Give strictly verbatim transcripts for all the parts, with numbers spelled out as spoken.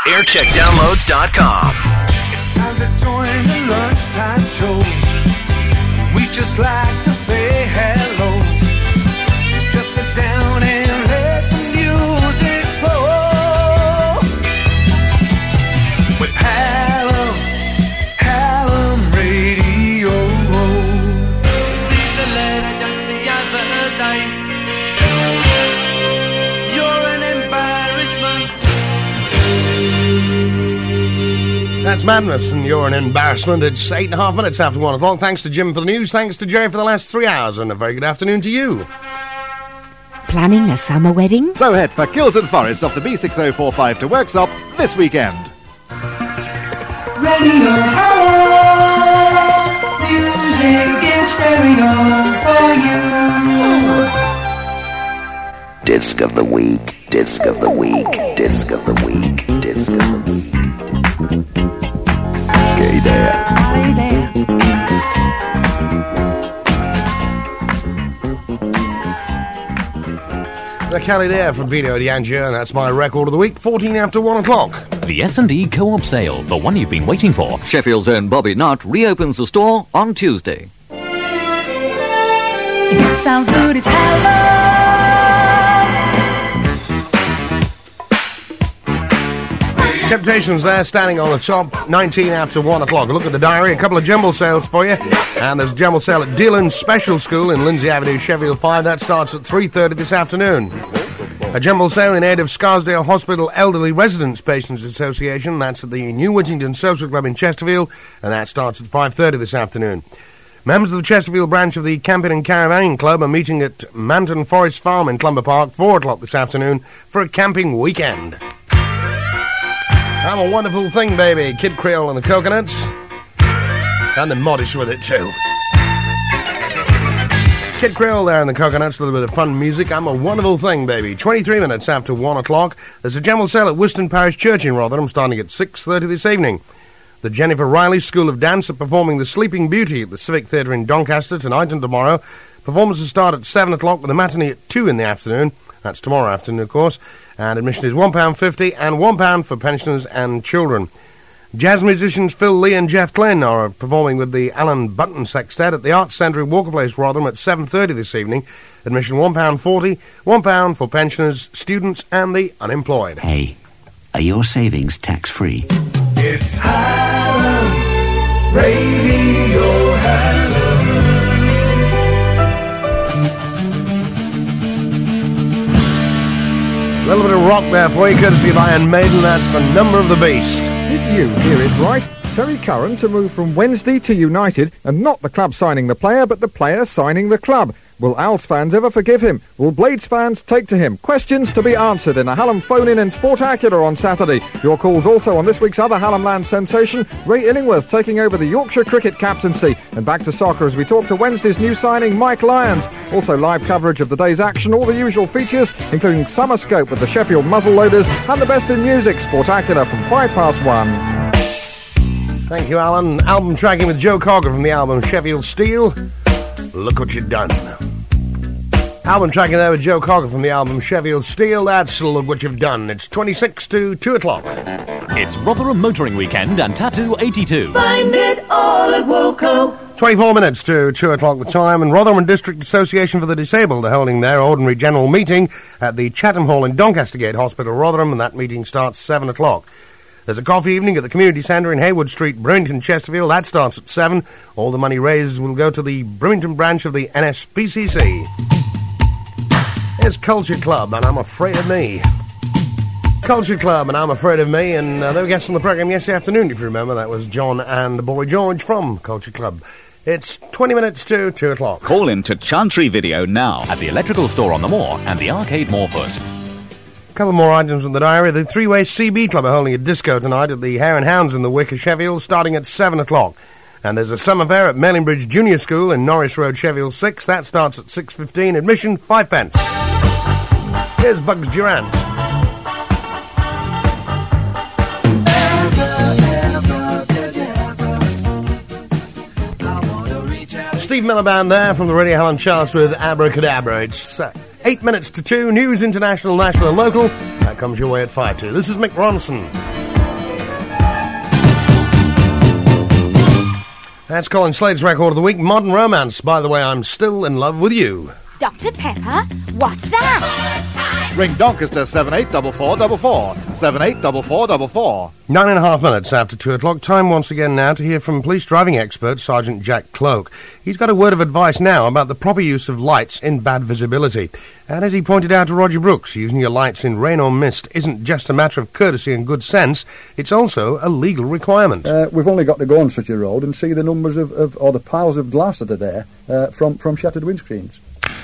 aircheck downloads dot com. It's time to join the lunchtime show. We just like to say hello. Just sit down and let the music flow. With Hallam, Hallam Radio. Received a letter just the other day. You're an embarrassment. That's madness, and you're an embarrassment. It's eight and a half minutes after one o'clock. Thanks to Jim for the news. Thanks to Jerry for the last three hours, and a very good afternoon to you. Planning a summer wedding? So head for Kilton Forest off the B six oh four five to Worksop this weekend. Radio Hallam, music in stereo for you. Disc of the week, disc of the week, disc of the week, disc of the week. Okay, there. Hey there. The Cali Dare from Vino D'Angio, and that's my record of the week, fourteen after one o'clock. The S and D Co-op sale, the one you've been waiting for. Sheffield's own Bobby Nutt reopens the store on Tuesday. It sounds good, it's Hallam. Temptations there, standing on the top, nineteen after one o'clock. Look at the diary, a couple of jumble sales for you. And there's a jumble sale at Dillon's Special School in Lindsay Avenue, Sheffield five. That starts at three thirty this afternoon. A jumble sale in aid of Scarsdale Hospital Elderly Residents Patients Association. That's at the New Whittington Social Club in Chesterfield, and that starts at five thirty this afternoon. Members of the Chesterfield branch of the Camping and Caravanning Club are meeting at Manton Forest Farm in Clumber Park, four o'clock this afternoon, for a camping weekend. I'm a wonderful thing, baby. Kid Creole and the Coconuts. And they're modest with it, too. Kid Creole there and the Coconuts, a little bit of fun music. I'm a wonderful thing, baby. twenty-three minutes after one o'clock. There's a general sale at Wiston Parish Church in Rotherham, starting at six thirty this evening. The Jennifer Riley School of Dance are performing The Sleeping Beauty at the Civic Theatre in Doncaster tonight and tomorrow. Performances start at seven o'clock with a matinee at two in the afternoon. That's tomorrow afternoon, of course. And admission is one pound fifty and one pound for pensioners and children. Jazz musicians Phil Lee and Jeff Glynn are performing with the Alan Button Sextet at the Arts Centre in Walker Place, Rotherham at seven thirty this evening. Admission one pound forty, one pound for pensioners, students and the unemployed. Hey, are your savings tax-free? It's Hallam, Radio Hallam. A little bit of rock there for you, courtesy of Iron Maiden. That's The Number of the Beast. Did you hear it right? Terry Curran to move from Wednesday to United, and not the club signing the player, but the player signing the club. Will Owls fans ever forgive him? Will Blades fans take to him? Questions to be answered in a Hallam phone-in in Sportacular on Saturday. Your calls also on this week's other Hallam Land sensation, Ray Illingworth taking over the Yorkshire cricket captaincy. And back to soccer as we talk to Wednesday's new signing, Mike Lyons. Also live coverage of the day's action, all the usual features, including Summer Scope with the Sheffield Muzzleloaders, and the best in music, Sportacular from five past one. Thank you, Alan. Album tracking with Joe Cogger from the album Sheffield Steel. Look what you've done. Album tracking there with Joe Cogger from the album Sheffield Steel. That's Look What You've Done. It's twenty-six to two o'clock. It's Rotherham Motoring Weekend and Tattoo eighty-two. Find it all at Wilco. twenty-four minutes to two o'clock the time, and Rotherham District Association for the Disabled are holding their ordinary general meeting at the Chatham Hall in Doncaster Gate Hospital, Rotherham, and that meeting starts seven o'clock. There's a coffee evening at the Community Centre in Haywood Street, Brimington, Chesterfield. That starts at seven. All the money raised will go to the Brimington branch of the N S P C C. Here's Culture Club, and I'm Afraid of Me. Culture Club, and I'm Afraid of Me, and uh, they were guests on the programme yesterday afternoon, if you remember. That was John and Boy George from Culture Club. It's twenty minutes to two o'clock. Call in to Chantry Video now at the Electrical Store on the Moor and the Arcade Moorfoot. A couple more items in the diary. The Three-Way C B Club are holding a disco tonight at the Hare and Hounds in the Wicker, Sheffield, starting at seven o'clock. And there's a summer fair at Mellingbridge Junior School in Norris Road, Sheffield six. That starts at six fifteen. Admission, five pence. Here's Bugs Durant. Steve Miller Band there from the Radio Hallam charts with Abracadabra. It's uh, eight minutes to two. News, international, national, and local. That comes your way at five two. This is Mick Ronson. That's Colin Slade's record of the week, Modern Romance. By the way, I'm still in love with you. Doctor Pepper? What's that? Ring Doncaster seven eight four four four four. seven eight four four four four. Nine and a half minutes after two o'clock. Time once again now to hear from police driving expert Sergeant Jack Cloak. He's got a word of advice now about the proper use of lights in bad visibility. And as he pointed out to Roger Brooks, using your lights in rain or mist isn't just a matter of courtesy and good sense, it's also a legal requirement. Uh, we've only got to go on such a road and see the numbers of, of or the piles of glass that are there uh, from, from shattered windscreens.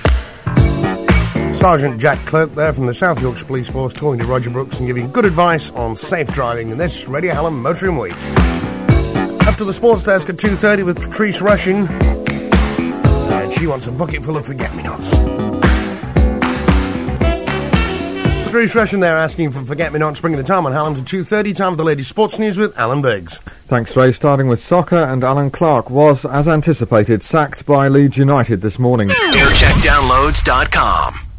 Sergeant Jack Cloak there from the South Yorkshire Police Force talking to Roger Brooks and giving good advice on safe driving in this Radio Hallam Motoring Week. Up to the sports desk at two thirty with Patrice Rushin, and she wants a bucket full of forget-me-nots. Patrice Rushin there asking for forget-me-nots, bringing the time on Hallam to two thirty, time for the Ladies Sports News with Alan Biggs. Thanks, Ray. Starting with soccer, and Alan Clark was, as anticipated, sacked by Leeds United this morning. air check downloads dot com